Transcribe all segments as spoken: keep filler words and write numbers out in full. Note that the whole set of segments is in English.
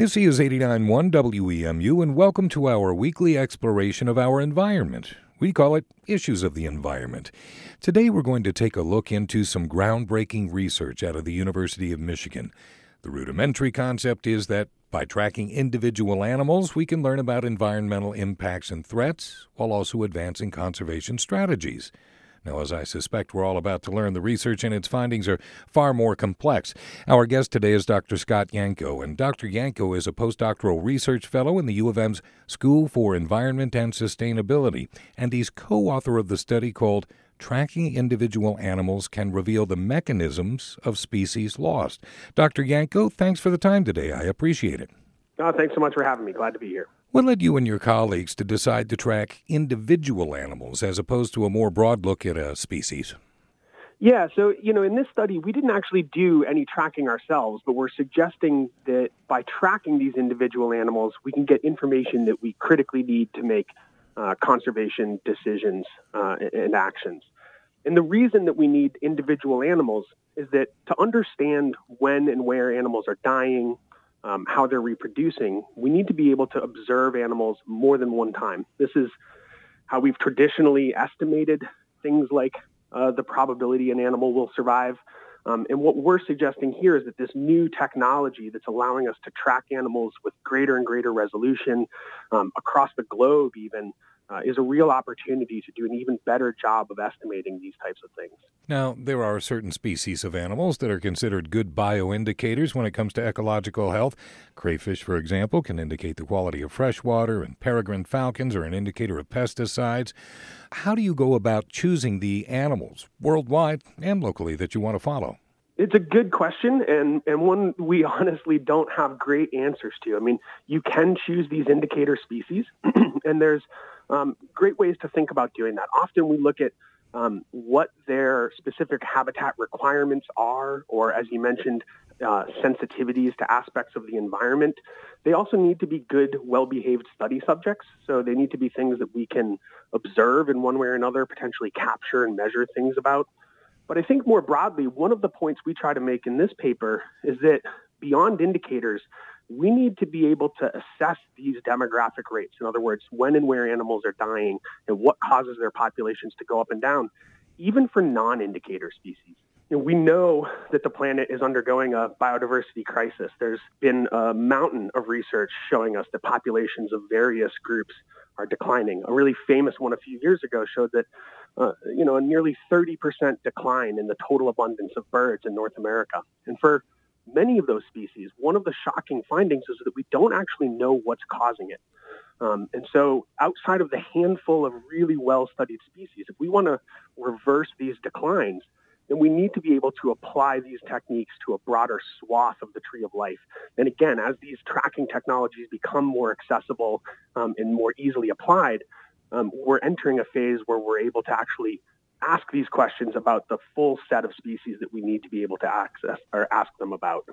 This is eighty-nine point one W E M U, and welcome to our weekly exploration of our environment. We call it Issues of the Environment. Today we're going to take a look into some groundbreaking research out of the University of Michigan. The rudimentary concept is that by tracking individual animals, we can learn about environmental impacts and threats while also advancing conservation strategies. Now, as I suspect we're all about to learn, the research and its findings are far more complex. Our guest today is Doctor Scott Yanko, and Doctor Yanko is a postdoctoral research fellow in the U of M's School for Environment and Sustainability, and he's co-author of the study called Tracking Individual Animals Can Reveal the Mechanisms of Species Lost. Doctor Yanko, thanks for the time today. I appreciate it. Oh, thanks so much for having me. Glad to be here. What led you and your colleagues to decide to track individual animals as opposed to a more broad look at a species? Yeah, so, you know, in this study, we didn't actually do any tracking ourselves, but we're suggesting that by tracking these individual animals, we can get information that we critically need to make uh, conservation decisions uh, and actions. And the reason that we need individual animals is that to understand when and where animals are dying, Um, how they're reproducing, we need to be able to observe animals more than one time. This is how we've traditionally estimated things like uh, the probability an animal will survive. Um, and what we're suggesting here is that this new technology that's allowing us to track animals with greater and greater resolution um, across the globe even, Uh, is a real opportunity to do an even better job of estimating these types of things. Now, there are certain species of animals that are considered good bioindicators when it comes to ecological health. Crayfish, for example, can indicate the quality of fresh water, and peregrine falcons are an indicator of pesticides. How do you go about choosing the animals, worldwide and locally, that you want to follow? It's a good question, and, and one we honestly don't have great answers to. I mean, you can choose these indicator species, and there's um, great ways to think about doing that. Often we look at um, what their specific habitat requirements are, or as you mentioned, uh, sensitivities to aspects of the environment. They also need to be good, well-behaved study subjects, so they need to be things that we can observe in one way or another, potentially capture and measure things about. But I think more broadly, one of the points we try to make in this paper is that beyond indicators, we need to be able to assess these demographic rates. In other words, when and where animals are dying and what causes their populations to go up and down, even for non-indicator species. You know, we know that the planet is undergoing a biodiversity crisis. There's been a mountain of research showing us that populations of various groups are declining. A really famous one a few years ago showed that Uh, you know, a nearly thirty percent decline in the total abundance of birds in North America. And for many of those species, one of the shocking findings is that we don't actually know what's causing it. Um, and so outside of the handful of really well-studied species, if we want to reverse these declines, then we need to be able to apply these techniques to a broader swath of the tree of life. And again, as these tracking technologies become more accessible um, and more easily applied, Um, we're entering a phase where we're able to actually ask these questions about the full set of species that we need to be able to access or ask them about.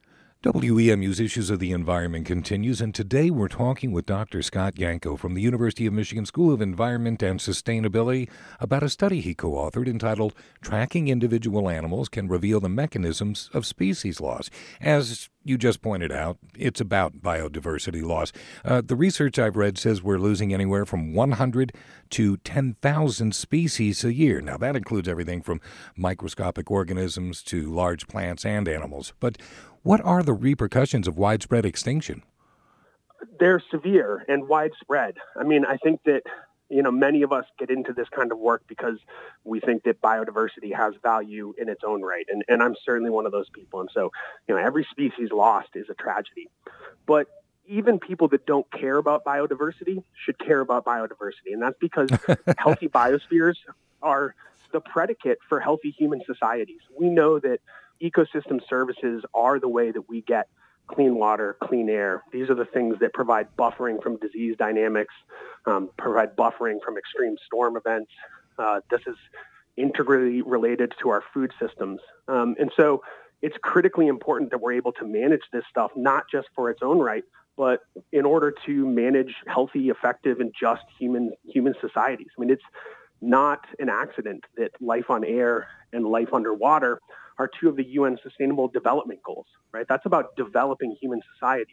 W E M U's Issues of the Environment continues, and today we're talking with Doctor Scott Yanko from the University of Michigan School of Environment and Sustainability about a study he co-authored entitled Tracking Individual Animals Can Reveal the Mechanisms of Species Loss. As you just pointed out, it's about biodiversity loss. Uh, the research I've read says we're losing anywhere from one hundred to ten thousand species a year. Now, that includes everything from microscopic organisms to large plants and animals. But what are the repercussions of widespread extinction? They're severe and widespread. I mean, I think that, you know, many of us get into this kind of work because we think that biodiversity has value in its own right. And, and I'm certainly one of those people. And so, you know, every species lost is a tragedy. But even people that don't care about biodiversity should care about biodiversity. And that's because healthy biospheres are the predicate for healthy human societies. We know that ecosystem services are the way that we get clean water, clean air. These are the things that provide buffering from disease dynamics, um, provide buffering from extreme storm events. Uh, this is integrally related to our food systems. Um, and so it's critically important that we're able to manage this stuff, not just for its own right, but in order to manage healthy, effective, and just human human societies. I mean, it's not an accident that life on air and life underwater are two of the U N Sustainable Development Goals, right? That's about developing human societies.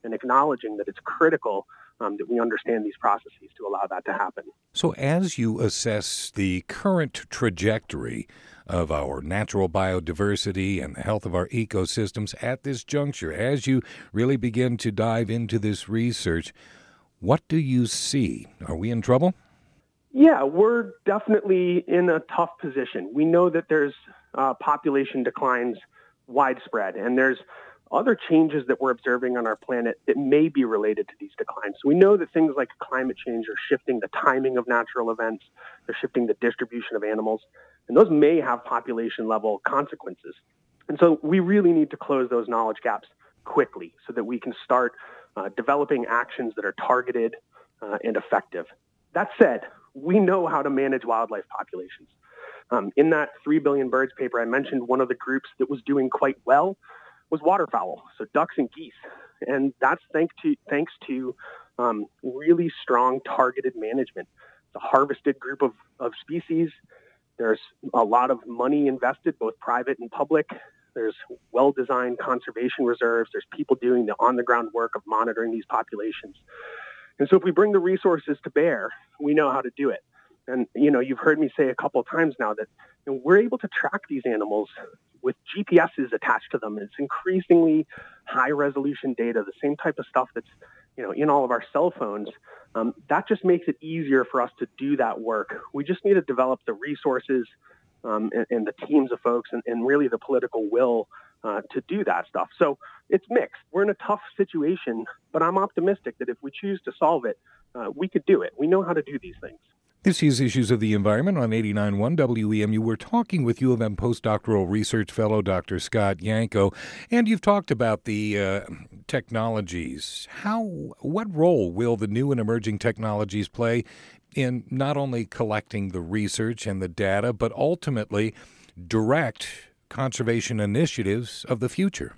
and acknowledging that it's critical um, that we understand these processes to allow that to happen. So as you assess the current trajectory of our natural biodiversity and the health of our ecosystems at this juncture, as you really begin to dive into this research, what do you see? Are we in trouble? Yeah, we're definitely in a tough position. We know that there's uh, population declines widespread, and there's other changes that we're observing on our planet that may be related to these declines. So we know that things like climate change are shifting the timing of natural events, they're shifting the distribution of animals, and those may have population level consequences. And so we really need to close those knowledge gaps quickly so that we can start uh, developing actions that are targeted uh, and effective. That said, we know how to manage wildlife populations. Um, in that three billion birds paper, I mentioned one of the groups that was doing quite well was waterfowl, so ducks and geese. And that's thanks to, thanks to um, really strong targeted management. It's a harvested group of, of species. There's a lot of money invested, both private and public. There's well-designed conservation reserves. There's people doing the on-the-ground work of monitoring these populations. And so if we bring the resources to bear, we know how to do it. And, you know, you've heard me say a couple of times now that you know, we're able to track these animals with G P Ses attached to them. It's increasingly high-resolution data, the same type of stuff that's, you know, in all of our cell phones. Um, that just makes it easier for us to do that work. We just need to develop the resources um, and, and the teams of folks and, and really the political will uh, to do that stuff. So it's mixed. We're in a tough situation, but I'm optimistic that if we choose to solve it, uh, we could do it. We know how to do these things. This is Issues of the Environment on eighty-nine point one W E M U. We're talking with U of M postdoctoral research fellow Doctor Scott Yanko, and you've talked about the uh, technologies. How, what role will the new and emerging technologies play in not only collecting the research and the data, but ultimately direct conservation initiatives of the future?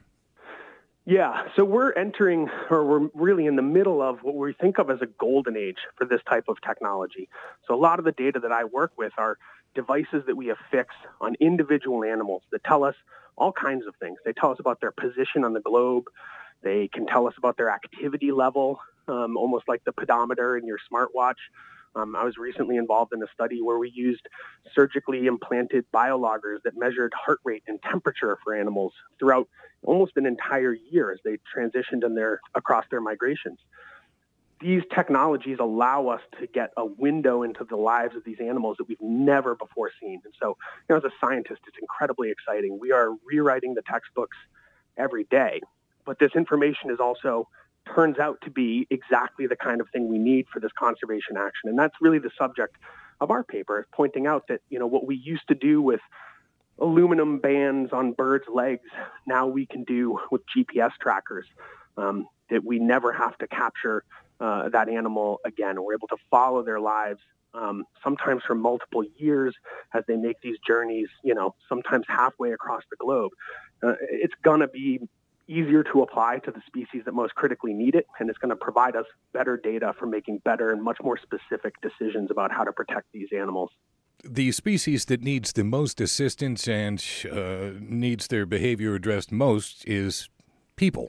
Yeah, so we're entering, or we're really in the middle of what we think of as a golden age for this type of technology. So a lot of the data that I work with are devices that we affix on individual animals that tell us all kinds of things. They tell us about their position on the globe. They can tell us about their activity level, um, almost like the pedometer in your smartwatch. Um, I was recently involved in a study where we used surgically implanted biologgers that measured heart rate and temperature for animals throughout almost an entire year as they transitioned in their, across their migrations. These technologies allow us to get a window into the lives of these animals that we've never before seen. And so, you know, as a scientist, it's incredibly exciting. We are rewriting the textbooks every day, but this information is also turns out to be exactly the kind of thing we need for this conservation action. And that's really the subject of our paper, pointing out that, you know, what we used to do with aluminum bands on birds' legs, now we can do with G P S trackers, um, that we never have to capture uh, that animal again. We're able to follow their lives, um, sometimes for multiple years as they make these journeys, you know, sometimes halfway across the globe. Uh, it's going to be easier to apply to the species that most critically need it, and it's going to provide us better data for making better and much more specific decisions about how to protect these animals. The species that needs the most assistance and uh, needs their behavior addressed most is people.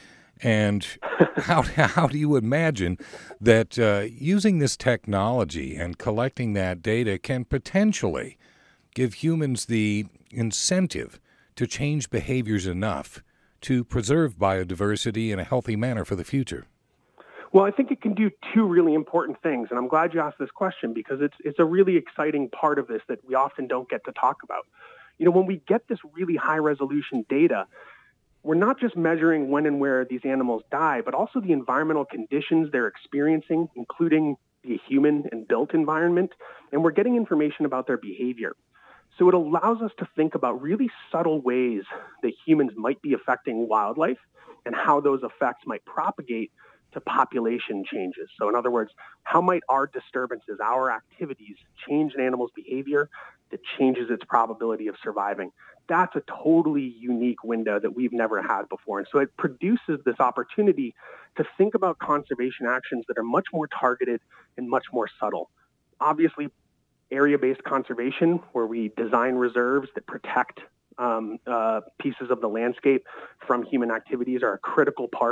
And how how do you imagine that uh, using this technology and collecting that data can potentially give humans the incentive to change behaviors enough to preserve biodiversity in a healthy manner for the future? Well, I think it can do two really important things, and I'm glad you asked this question because it's it's a really exciting part of this that we often don't get to talk about. You know, when we get this really high-resolution data, we're not just measuring when and where these animals die, but also the environmental conditions they're experiencing, including the human and built environment, and we're getting information about their behavior. So it allows us to think about really subtle ways that humans might be affecting wildlife and how those effects might propagate to population changes. So in other words, how might our disturbances, our activities change an animal's behavior that changes its probability of surviving? That's a totally unique window that we've never had before. And so it produces this opportunity to think about conservation actions that are much more targeted and much more subtle. Obviously, area-based conservation, where we design reserves that protect um, uh, pieces of the landscape from human activities, are a critical part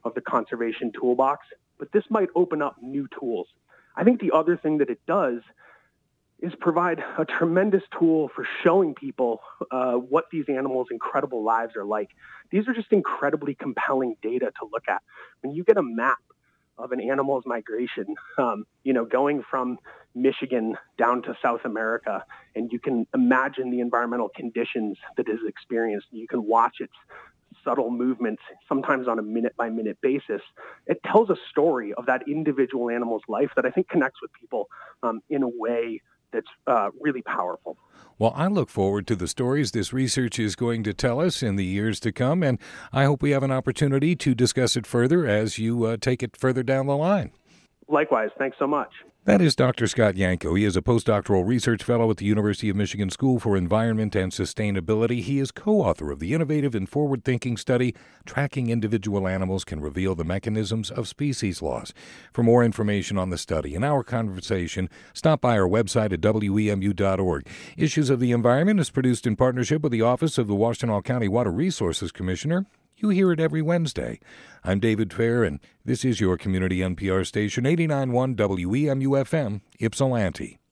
of the conservation toolbox, but this might open up new tools. I think the other thing that it does is provide a tremendous tool for showing people uh, what these animals' incredible lives are like. These are just incredibly compelling data to look at. When you get a map of an animal's migration, um, you know, going from Michigan down to South America, and you can imagine the environmental conditions that it has experienced. You can watch its subtle movements, sometimes on a minute-by-minute basis. It tells a story of that individual animal's life that I think connects with people um, in a way that's uh, really powerful. Well, I look forward to the stories this research is going to tell us in the years to come, and I hope we have an opportunity to discuss it further as you uh, take it further down the line. Likewise. Thanks so much. That is Doctor Scott Yanko. He is a postdoctoral research fellow at the University of Michigan School for Environment and Sustainability. He is co-author of the innovative and forward-thinking study, Tracking Individual Animals Can Reveal the Mechanisms of Species Loss. For more information on the study and our conversation, stop by our website at W E M U dot org. Issues of the Environment is produced in partnership with the Office of the Washtenaw County Water Resources Commissioner. You hear it every Wednesday. I'm David Fair, and this is your community N P R station, eighty-nine point one W E M U F M, Ypsilanti.